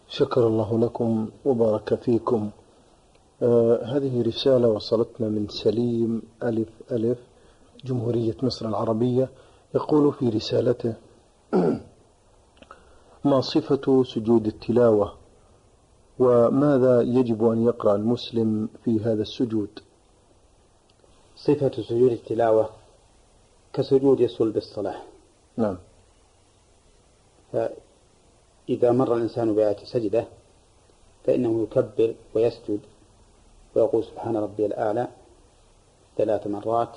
شكر الله لكم وبارك فيكم. هذه رسالة وصلتنا من سليم ألف ألف جمهورية مصر العربية. يقول في رسالته: ما صفة سجود التلاوة، وماذا يجب أن يقرأ المسلم في هذا السجود؟ صفة سجود التلاوة كسجود صلب الصلاة. نعم. فإذا مر الإنسان بآية سجدة فإنه يكبر ويسجد ويقول سبحان ربي الأعلى 3 مرات،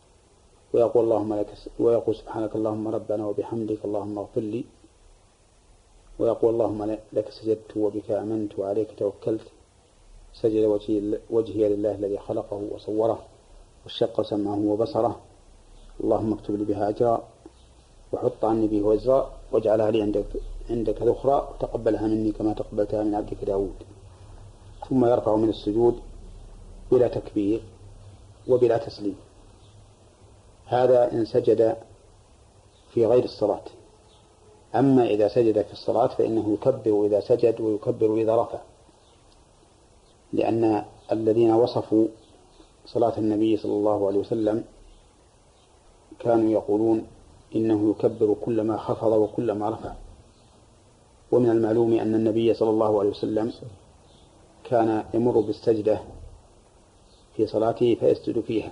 ويقول سبحانك اللهم ربنا وبحمدك اللهم اغفر لي، ويقول اللهم لك سجدت وبك آمنت وعليك توكلت، سجد وجهي لله الذي خلقه وصوره وشق سمعه وبصره، اللهم اكتب لي بها أجرا وحط عني به وزرا واجعلها لي عندك ذخرا وتقبلها مني كما تقبلتها من عبدك داود. ثم يرفع من السجود بلا تكبير وبلا تسليم. هذا إن سجد في غير الصلاة. أما إذا سجد في الصلاة فإنه يكبر إذا سجد ويكبر إذا رفع، لأن الذين وصفوا صلاة النبي صلى الله عليه وسلم كانوا يقولون إنه يكبر كلما خفض وكلما رفع. ومن المعلوم أن النبي صلى الله عليه وسلم كان يمر بالسجدة في صلاته فيسجد فيها،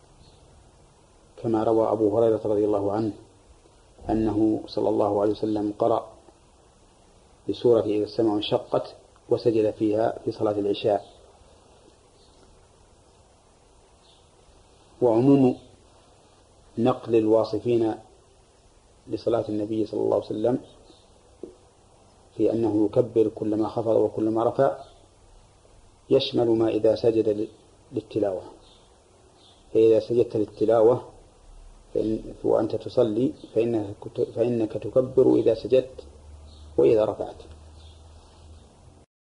كما روى أبو هريرة رضي الله عنه أنه صلى الله عليه وسلم قرأ بسورة إذا السماء انشقت وسجد فيها في صلاة العشاء. وعموم نقل الواصفين لصلاة النبي صلى الله عليه وسلم في أنه يكبر كلما خفض وكلما رفع يشمل ما إذا سجد للتلاوة. فإذا سجدت للتلاوة وأنت تصلي فإنك تكبر إذا سجدت وإذا رفعت.